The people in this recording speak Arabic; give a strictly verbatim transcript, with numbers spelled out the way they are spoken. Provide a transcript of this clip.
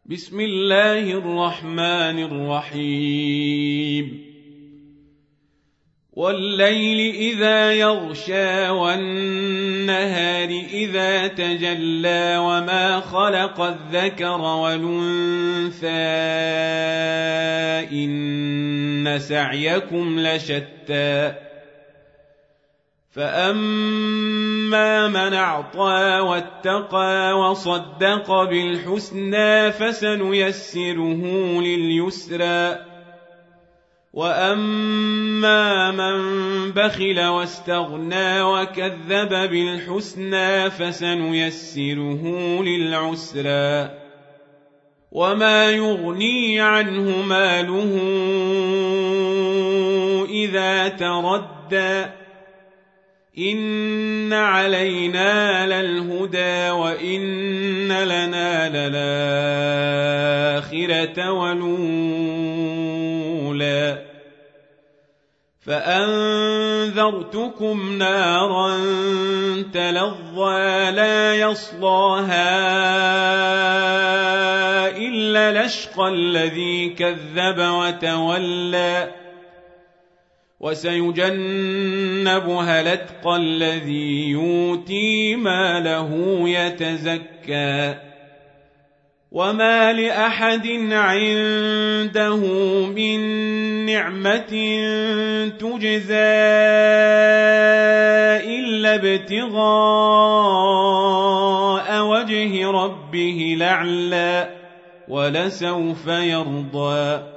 بسم الله الرحمن الرحيم والليل إذا يغشى والنهار إذا تجلى وما خلق الذكر والأنثى إن سعيكم لشتى فأما من أعطى واتقى وصدق بالحسنى فسنيسره لليسرى وأما من بخل واستغنى وكذب بالحسنى فسنيسره للعسرى وما يغني عنه ماله إذا تردى إن علينا للهدى وإن لنا للآخرة والأولى فأنذرتكم نارا تلظى لا يصلاها إلا الأشقى الذي كذب وتولى وسيجنبها الأتقى الذي يؤتي ماله يتزكى وما لأحد عنده من نعمة تجزى إلا ابتغاء وجه ربه الأعلى ولسوف يرضى